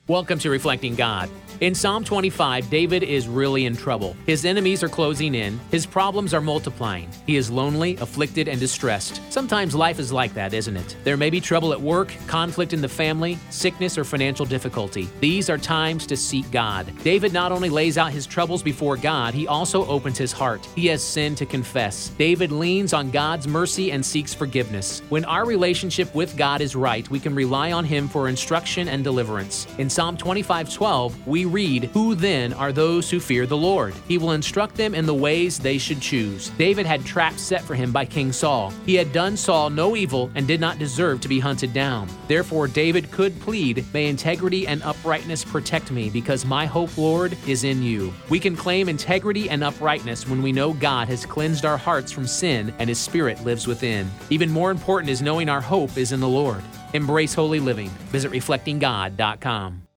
Welcome to Reflecting God. In Psalm 25, David is really in trouble. His enemies are closing in. His problems are multiplying. He is lonely, afflicted, and distressed. Sometimes life is like that, isn't it? There may be trouble at work, conflict in the family, sickness, or financial difficulty. These are times to seek God. David not only lays out his troubles before God, he also opens his heart. He has sin to confess. David leans on God's mercy and seeks forgiveness. When our relationship with God is right, we can rely on Him for instruction and deliverance. In Psalm 25:12, we read, "Who then are those who fear the Lord? He will instruct them in the ways they should choose." David had traps set for him by King Saul. He had done Saul no evil and did not deserve to be hunted down. Therefore, David could plead, "May integrity and uprightness protect me, because my hope, Lord, is in you." We can claim integrity and uprightness when we know God has cleansed our hearts from sin and His Spirit lives within. Even more important is knowing our hope is in the Lord. Embrace holy living. Visit reflectinggod.com.